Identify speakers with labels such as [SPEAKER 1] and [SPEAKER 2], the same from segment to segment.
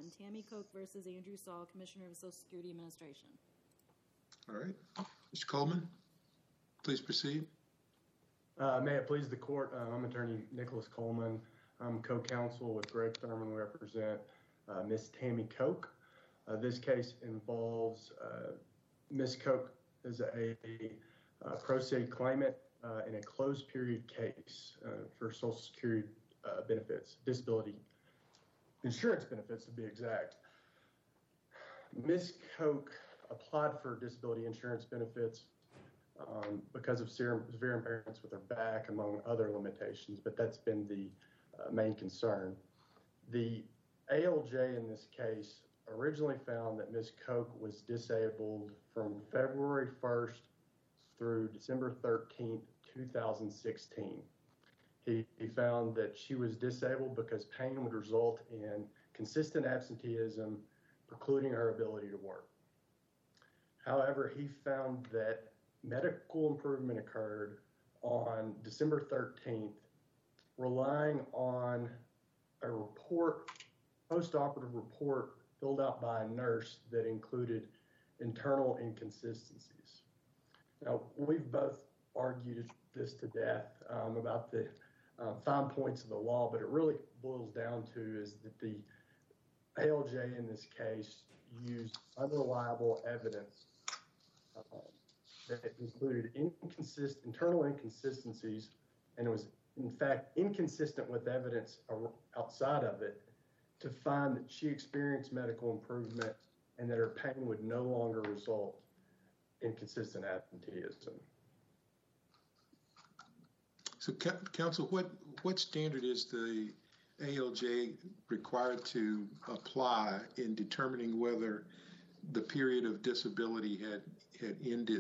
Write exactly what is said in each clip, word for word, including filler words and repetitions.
[SPEAKER 1] one, Tammy Koch versus Andrew Saul, Commissioner of Social Security Administration.
[SPEAKER 2] All right. Mister Coleman, please proceed.
[SPEAKER 3] Uh, may it please the court, uh, I'm attorney Nicholas Coleman. I'm co-counsel with Greg Thurman. We represent uh, Miz Tammy Koch. Uh, this case involves uh, Miz Koch is a, a, a pro se claimant uh, in a closed period case uh, for Social Security uh, benefits, disability insurance benefits to be exact. Miz Koch applied for disability insurance benefits um, because of severe, severe impairments with her back, among other limitations, but that's been the uh, main concern. The A L J in this case originally found that Miz Koch was disabled from February first through December thirteenth, two thousand sixteen. He, he found that she was disabled because pain would result in consistent absenteeism, precluding her ability to work. However, he found that medical improvement occurred on December thirteenth, relying on a report, post-operative report filled out by a nurse that included internal inconsistencies. Now, we've both argued this to death um, about the uh, fine points of the law, but it really boils down to is that the A L J in this case used unreliable evidence uh, that included inconsistent internal inconsistencies, and it was in fact inconsistent with evidence outside of it to find that she experienced medical improvement and that her pain would no longer result in consistent absenteeism.
[SPEAKER 2] So, counsel, what, what standard is the A L J required to apply in determining whether the period of disability had, had ended?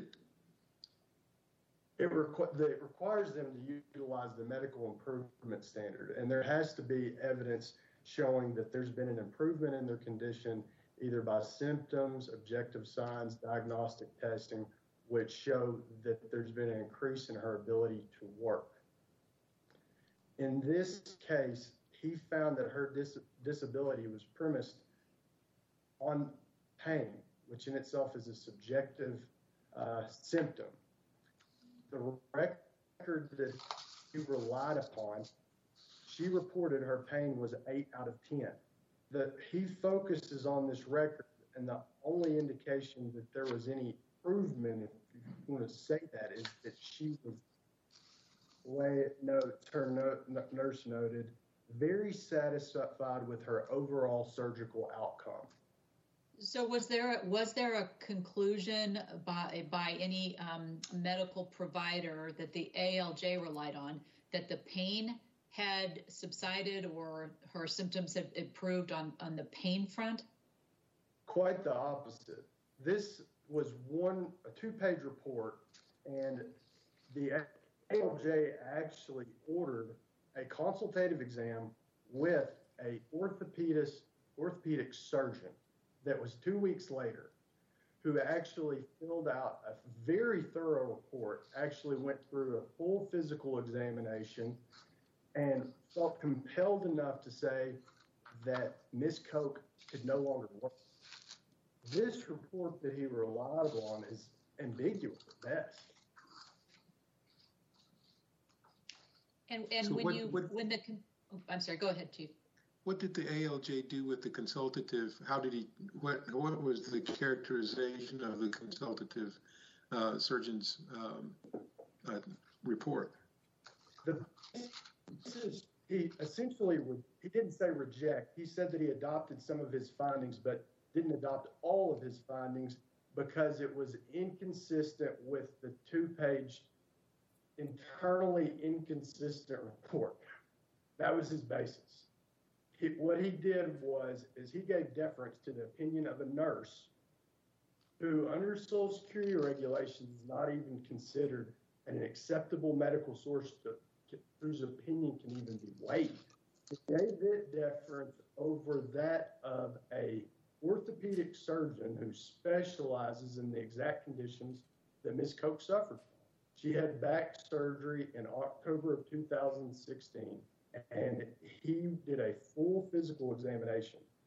[SPEAKER 3] It, requ it requires them to utilize the medical improvement standard, and there has to be evidence showing that there's been an improvement in their condition, either by symptoms, objective signs, diagnostic testing, which show that there's been an increase in her ability to work. In this case, he found that her dis disability was premised on pain, which in itself is a subjective uh, symptom. The record that he relied upon, she reported her pain was eight out of ten. That he focuses on this record, and the only indication that there was any improvement, if you want to say that, is that she was, the way it notes, her no, nurse noted, very satisfied with her overall surgical outcome.
[SPEAKER 4] So was there was there a conclusion by by any um, medical provider that the A L J relied on that the pain had subsided or her symptoms had improved on, on the pain front?
[SPEAKER 3] Quite the opposite. This was one, a two-page report, and the A L J actually ordered a consultative exam with a orthopedic, orthopedic surgeon that was two weeks later, who actually filled out a very thorough report, actually went through a full physical examination, and felt compelled enough to say that Miz Koch could no longer work. This report that he relied on is ambiguous at best.
[SPEAKER 4] And and
[SPEAKER 2] so
[SPEAKER 4] when
[SPEAKER 2] what,
[SPEAKER 4] you
[SPEAKER 2] what,
[SPEAKER 4] when the oh, I'm sorry, go ahead, Chief.
[SPEAKER 2] What did the A L J do with the consultative? How did he? What what was the characterization of the consultative uh, surgeon's um, uh, report?
[SPEAKER 3] The, he essentially he didn't say reject. He said that he adopted some of his findings, but didn't adopt all of his findings because it was inconsistent with the two-page internally inconsistent report. That was his basis. He, what he did was is he gave deference to the opinion of a nurse who, under Social Security regulations, is not even considered an acceptable medical source to, whose opinion can even be weighed. He gave it deference over that of a orthopedic surgeon who specializes in the exact conditions that Miz Koch suffered. She had back surgery in October of two thousand sixteen, and he did a full physical examination.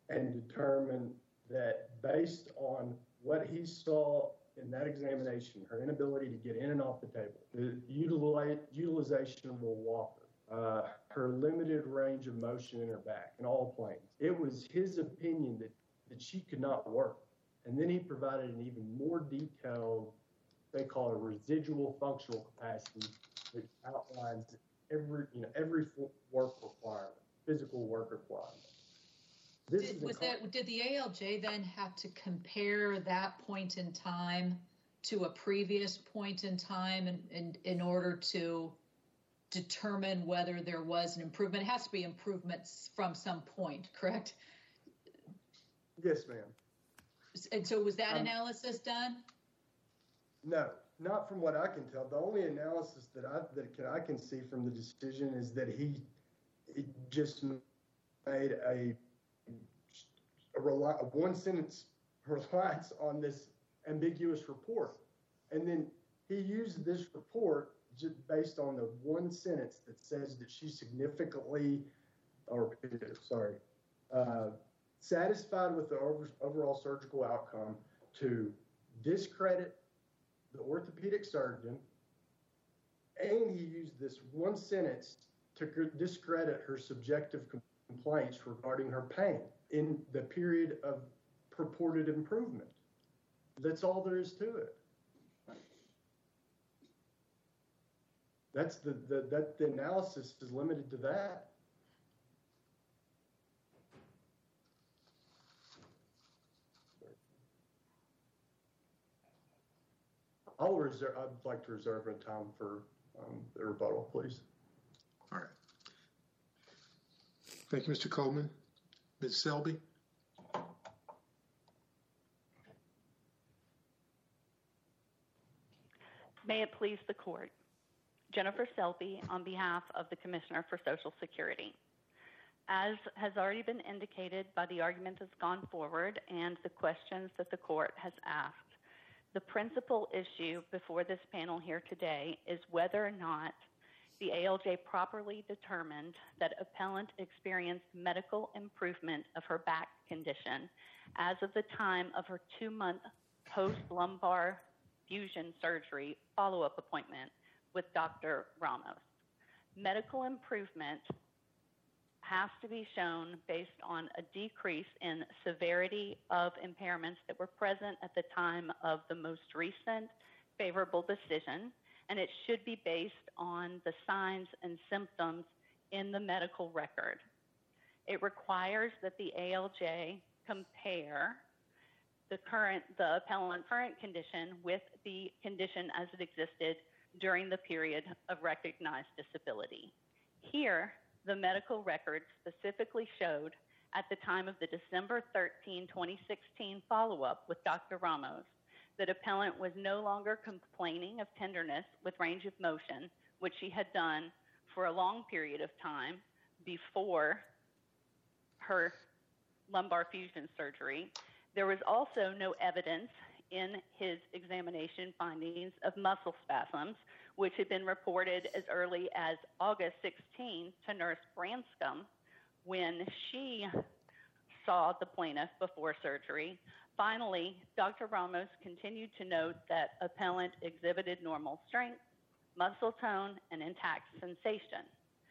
[SPEAKER 3] and determined that based on what he saw in that examination, her inability to get in and off the table, the utilize, utilization of a walker, uh, her limited range of motion in her back in all planes, it was his opinion that, that she could not work. And then he provided an even more detailed, they call it a residual functional capacity, which outlines every, you know, every work requirement, physical work requirement. This
[SPEAKER 4] Did,
[SPEAKER 3] is
[SPEAKER 4] was
[SPEAKER 3] inc-
[SPEAKER 4] that, did the A L J then have to compare that point in time to a previous point in time in, in, in order to determine whether there was an improvement? It has to be improvements from some point, correct?
[SPEAKER 3] Yes, ma'am.
[SPEAKER 4] And so was that
[SPEAKER 3] Um,
[SPEAKER 4] analysis done?
[SPEAKER 3] No, not from what I can tell. The only analysis that I that can, I can see from the decision is that he, he just made a, a, rely, a one sentence reliance on this ambiguous report, and then he used this report just based on the one sentence that says that she significantly, or sorry, uh, satisfied with the over, overall surgical outcome to discredit the orthopedic surgeon, and he used this one sentence to discredit her subjective complaints regarding her pain in the period of purported improvement. That's all there is to it. That's the, the that the analysis is limited to that. I'll reserve. I'd like to reserve a time for um, the rebuttal, please.
[SPEAKER 2] All right. Thank you, Mister Coleman. Miz Selby?
[SPEAKER 5] May it please the court. Jennifer Selby on behalf of the Commissioner for Social Security. As has already been indicated by the argument that's gone forward and the questions that the court has asked, the principal issue before this panel here today is whether or not the A L J properly determined that appellant experienced medical improvement of her back condition as of the time of her two-month post-lumbar fusion surgery follow-up appointment with Doctor Ramos. Medical improvement has to be shown based on a decrease in severity of impairments that were present at the time of the most recent favorable decision, and it should be based on the signs and symptoms in the medical record. It requires that the A L J compare the current, the appellant's current condition with the condition as it existed during the period of recognized disability. Here, the medical record specifically showed at the time of the December thirteenth, twenty sixteen follow-up with Doctor Ramos that appellant was no longer complaining of tenderness with range of motion, which she had done for a long period of time before her lumbar fusion surgery. There was also no evidence in his examination findings of muscle spasms, which had been reported as early as August sixteenth to Nurse Branscombe when she saw the plaintiff before surgery. Finally, Doctor Ramos continued to note that appellant exhibited normal strength, muscle tone, and intact sensation.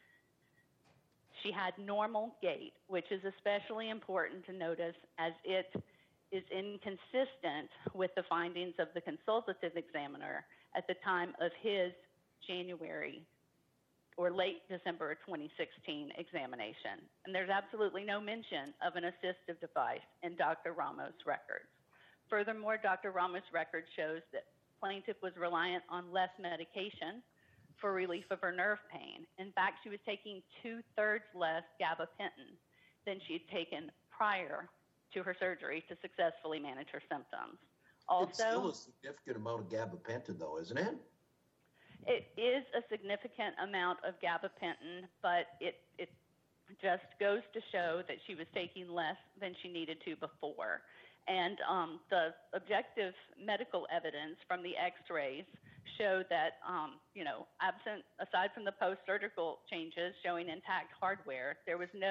[SPEAKER 5] She had normal gait, which is especially important to notice as it is inconsistent with the findings of the consultative examiner at the time of his January or late December twenty sixteen examination. And there's absolutely no mention of an assistive device in Doctor Ramos' records. Furthermore, Doctor Ramos' record shows that plaintiff was reliant on less medication for relief of her nerve pain. In fact, she was taking two-thirds less gabapentin than she had taken prior to her surgery to successfully manage her symptoms. Also,
[SPEAKER 6] it's still a significant amount of gabapentin, though, isn't it?
[SPEAKER 5] It is a significant amount of gabapentin, but it, it just goes to show that she was taking less than she needed to before. And um, the objective medical evidence from the x-rays show that, um, you know, absent, aside from the post-surgical changes showing intact hardware, there was no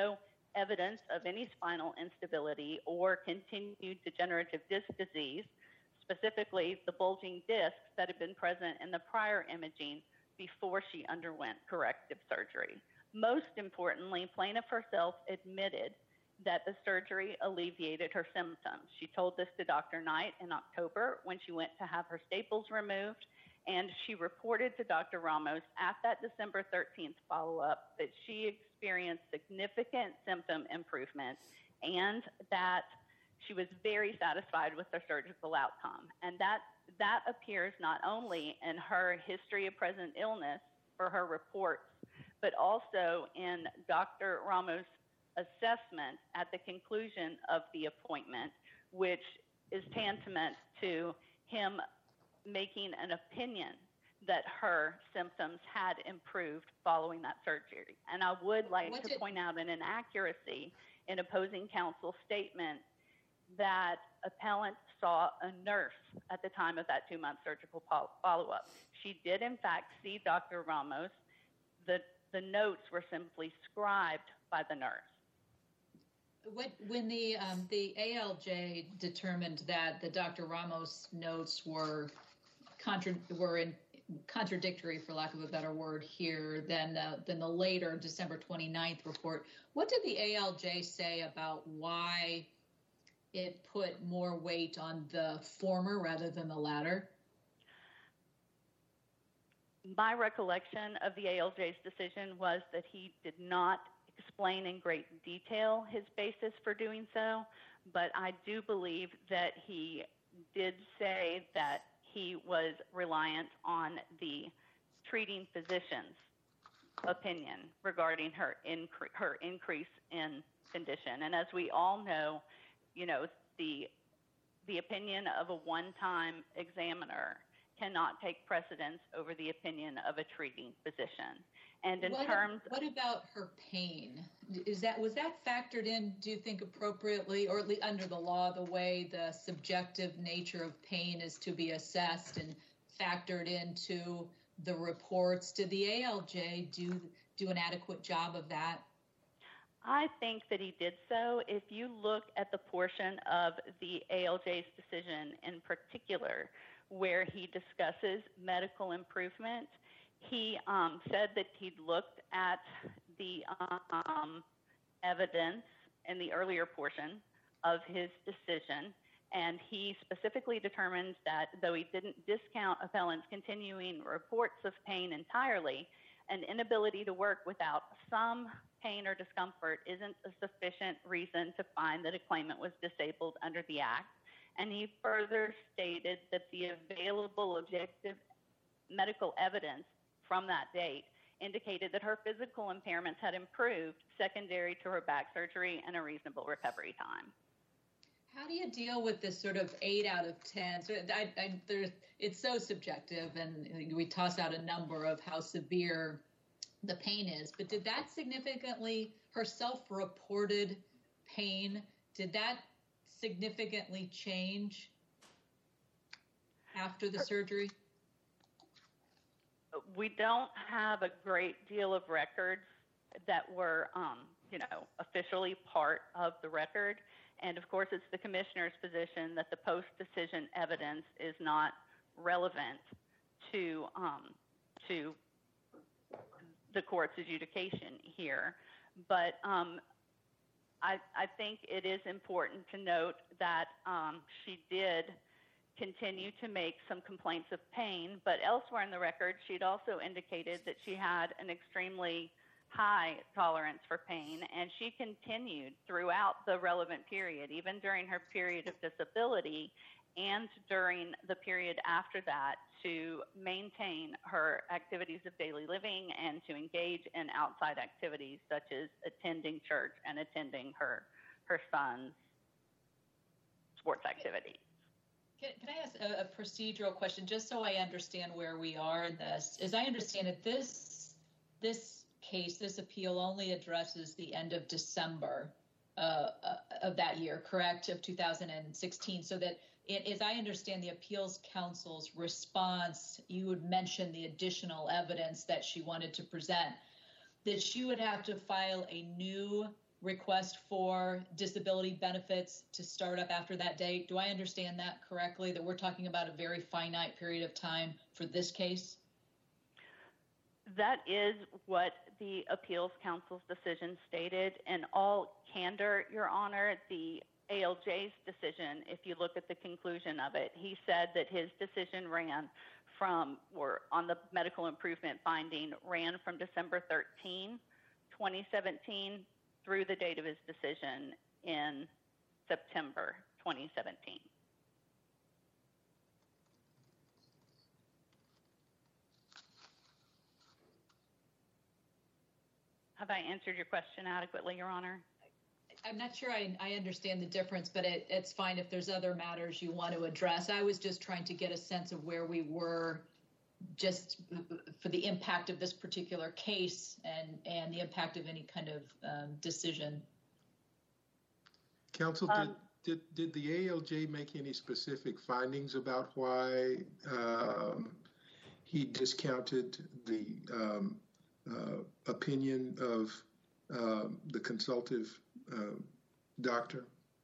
[SPEAKER 5] evidence of any spinal instability or continued degenerative disc disease, specifically the bulging discs that had been present in the prior imaging before she underwent corrective surgery. Most importantly, plaintiff herself admitted that the surgery alleviated her symptoms. She told this to Doctor Knight in October when she went to have her staples removed, and she reported to Doctor Ramos at that December thirteenth follow-up that she experienced significant symptom improvement and that she was very satisfied with the surgical outcome. And that, that appears not only in her history of present illness for her reports, but also in Doctor Ramos' assessment at the conclusion of the appointment, which is tantamount to him making an opinion that her symptoms had improved following that surgery. And I would like
[SPEAKER 4] What
[SPEAKER 5] to
[SPEAKER 4] did-
[SPEAKER 5] point out an inaccuracy in opposing counsel's statement that appellant saw a nurse at the time of that two-month surgical follow-up. She did, in fact, see Doctor Ramos. The, the notes were simply scribed by the nurse.
[SPEAKER 4] What, when the um, the A L J determined that the Doctor Ramos notes were contra- were in contradictory, for lack of a better word, here than uh, than the later December twenty-ninth report, what did the A L J say about why it put more weight on the former rather than the latter?
[SPEAKER 5] My recollection of the A L J's decision was that he did not explain in great detail his basis for doing so, but I do believe that he did say that he was reliant on the treating physician's opinion regarding her, incre- her increase in condition. And as we all know, you know, the, the opinion of a one-time examiner cannot take precedence over the opinion of a treating physician. And in
[SPEAKER 4] what,
[SPEAKER 5] terms
[SPEAKER 4] what about her pain? Is that was that factored in, do you think, appropriately, or at least under the law, the way the subjective nature of pain is to be assessed and factored into the reports? Did the A L J do do an adequate job of that?
[SPEAKER 5] I think that he did so. If you look at the portion of the A L J's decision in particular where he discusses medical improvement, he um, said that he'd looked at the um, evidence in the earlier portion of his decision, and he specifically determined that though he didn't discount appellant's continuing reports of pain entirely, an inability to work without some pain or discomfort isn't a sufficient reason to find that a claimant was disabled under the Act. And he further stated that the available objective medical evidence from that date indicated that her physical impairments had improved secondary to her back surgery and a reasonable recovery time.
[SPEAKER 4] How do you deal with this sort of eight out of ten? So I, I, there's, it's so subjective, and we toss out a number of how severe the pain is. But did that significantly, her self-reported pain, did that significantly change after the surgery?
[SPEAKER 5] We don't have a great deal of records that were, um, you know, officially part of the record. And of course, it's the commissioner's position that the post-decision evidence is not relevant to um, to the court's adjudication here. But um, I, I think it is important to note that um, she did continue to make some complaints of pain, but elsewhere in the record, she'd also indicated that she had an extremely high tolerance for pain, and she continued throughout the relevant period, even during her period of disability and during the period after that, to maintain her activities of daily living and to engage in outside activities such as attending church and attending her, her son's sports activities.
[SPEAKER 4] Can, can I ask a, a procedural question, just so I understand where we are in this? As I understand it, this this case, this appeal only addresses the end of December uh, uh, of that year, correct, of two thousand sixteen, so that it, as I understand the appeals counsel's response, you would mention the additional evidence that she wanted to present, that she would have to file a new request for disability benefits to start up after that date. Do I understand that correctly, that we're talking about a very finite period of time for this case?
[SPEAKER 5] That is what the Appeals Council's decision stated. In all candor, Your Honor, the A L J's decision, if you look at the conclusion of it, he said that his decision ran from, or on the medical improvement finding, ran from December thirteenth, twenty seventeen through the date of his decision in September twenty seventeen. Have I answered your question adequately, Your Honor?
[SPEAKER 4] I'm not sure I, I understand the difference, but it, it's fine if there's other matters you want to address. I was just trying to get a sense of where we were just for the impact of this particular case and, and the impact of any kind of um, decision.
[SPEAKER 2] Counsel,
[SPEAKER 5] Um,
[SPEAKER 2] did, did, did the A L J make any specific findings about why um, he discounted the um, uh, opinion of uh, the consultative uh, doctor?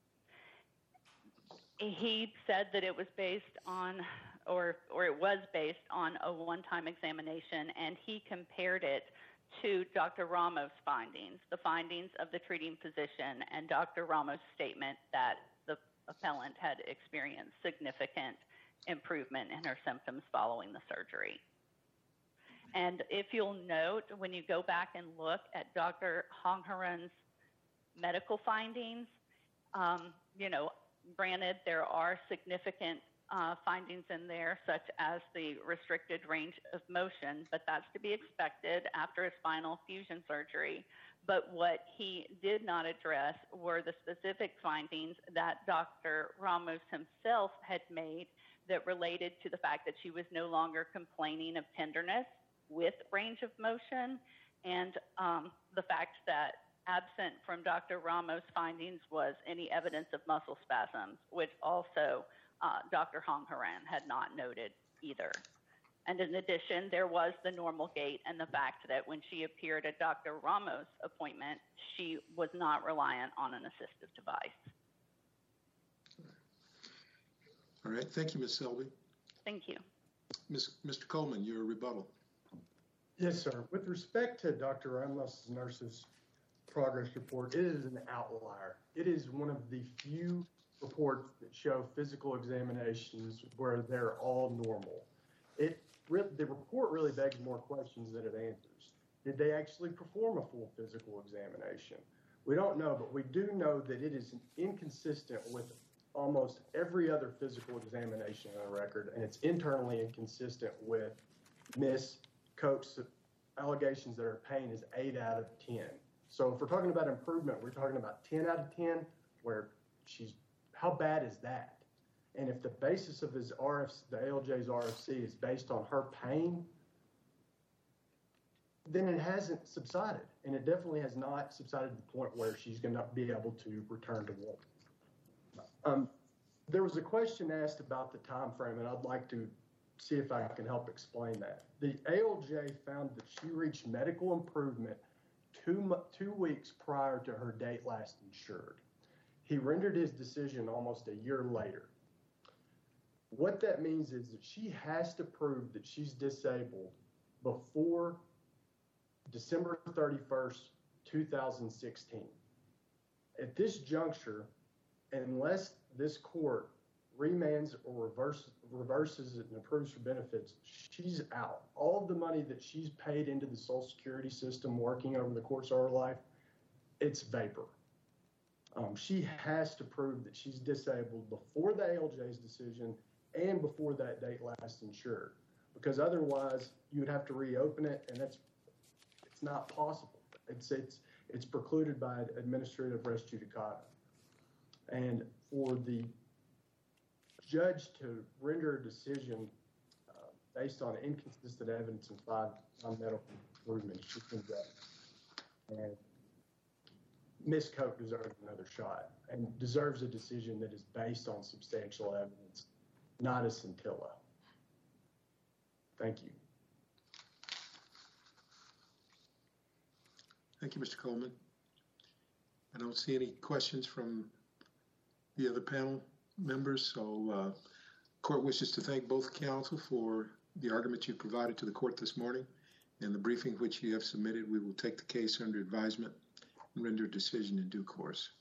[SPEAKER 5] He said that it was based on, or or it was based on a one-time examination, and he compared it to Doctor Ramos' findings, the findings of the treating physician, and Doctor Ramos' statement that the appellant had experienced significant improvement in her symptoms following the surgery. And if you'll note, when you go back and look at Doctor Hongharan's medical findings, um, you know, granted, there are significant uh, findings in there, such as the restricted range of motion, but that's to be expected after a spinal fusion surgery. But what he did not address were the specific findings that Doctor Ramos himself had made that related to the fact that she was no longer complaining of tenderness with range of motion, and um, the fact that absent from Doctor Ramos' findings was any evidence of muscle spasms, which also uh, Doctor Hongharan had not noted either. And in addition, there was the normal gait and the fact that when she appeared at Doctor Ramos' appointment, she was not reliant on an assistive device.
[SPEAKER 2] All right. Thank you, Miz Selby.
[SPEAKER 5] Thank you.
[SPEAKER 2] Miz Mister Coleman, your rebuttal.
[SPEAKER 3] Yes, sir. With respect to Doctor Ramos' nurse's progress report, it is an outlier. It is one of the few reports that show physical examinations where they're all normal. It the report really begs more questions than it answers. Did they actually perform a full physical examination? We don't know, but we do know that it is inconsistent with almost every other physical examination on the record, and it's internally inconsistent with Miz Koch's allegations that her pain is eight out of ten. So if we're talking about improvement, we're talking about ten out of ten, where she's, how bad is that? And if the basis of his R F C, the A L J's R F C is based on her pain, then it hasn't subsided. And it definitely has not subsided to the point where she's going to be able to return to work. Um, there was a question asked about the time frame, and I'd like to see if I can help explain that. The A L J found that she reached medical improvement two, two weeks prior to her date last insured. He rendered his decision almost a year later. What that means is that she has to prove that she's disabled before December thirty-first, two thousand sixteen. At this juncture, unless this court remands or reverse, reverses it and approves for benefits, she's out. All of the money that she's paid into the Social Security system working over the course of her life, it's vapor. Um, she has to prove that she's disabled before the A L J's decision and before that date last insured, because otherwise you would have to reopen it, and that's it's not possible. It's it's it's precluded by administrative res judicata. And for the judge to render a decision uh, based on inconsistent evidence and five non-medical improvements, she can go. And Miz Koch deserves another shot and deserves a decision that is based on substantial evidence, not a scintilla. Thank you.
[SPEAKER 2] Thank you, Mister Coleman. I don't see any questions from the other panel members, so uh, court wishes to thank both counsel for the argument you provided to the court this morning and the briefing which you have submitted. We will take the case under advisement and render a decision in due course.